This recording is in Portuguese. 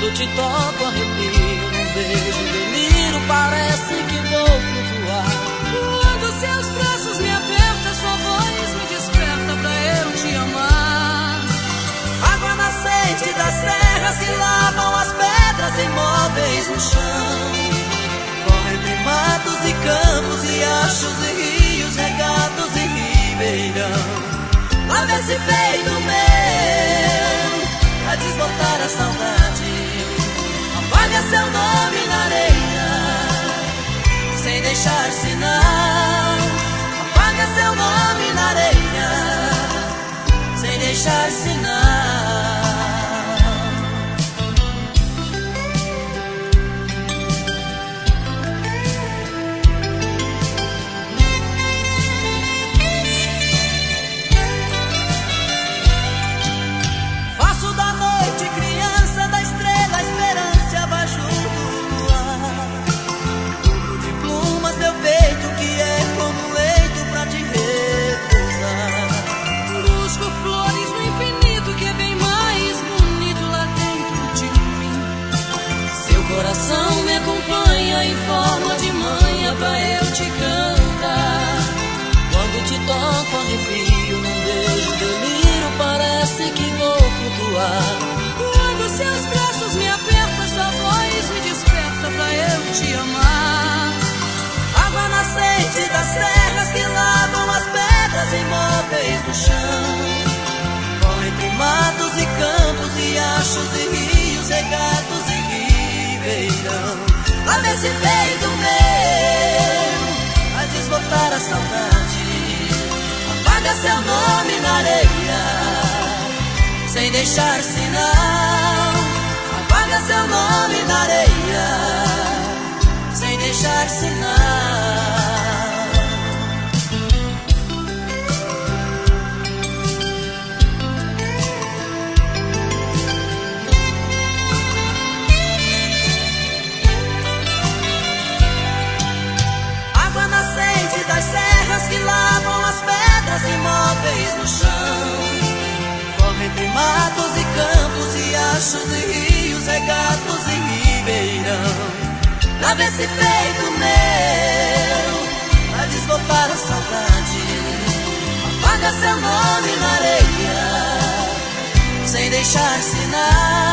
Quando te toco arrepio, num beijo deliro, parece que vou flutuar. Quando seus braços me apertam, sua voz me desperta pra eu te amar. Água nascente das terras que lavam as pedras imóveis no chão. Corre entre matos e campos, riachos e rios, regatos e ribeirão. Lava esse peito meu pra desbotar a saudade. Apaga seu nome na areia sem deixar sinal. Apaga seu nome na areia sem deixar sinal. Faço da noite criança, da estrela esperança abaixo do luar. Cubro de plumas meu peito que é como um leito pra te repousar. Busco flores no infinito que é bem mais bonito lá dentro de mim. Seu coração me acompanha em forma de manha pra eu te cantar. Quando te toco arrepio, num beijo delírio, parece que vou flutuar. Quando seus braços me apertam, sua voz me desperta pra eu te amar. Água nascente das terras que lavam as pedras imóveis do chão. Corre entre matos e campos, riachos e rios, regatos e ribeirão. Lava esse peito meu a desbotar a saudade. Apaga seu nome na areia sem deixar sinal. Apaga seu nome na areia sem deixar sinal. Água nascente das serras que lavam as pedras imóveis no chão. Corre entre matos e campos, riachos e rios, regatos e ribeirão. Lava esse peito meu pra desbotar a saudade. Apaga seu nome na areia sem deixar sinal.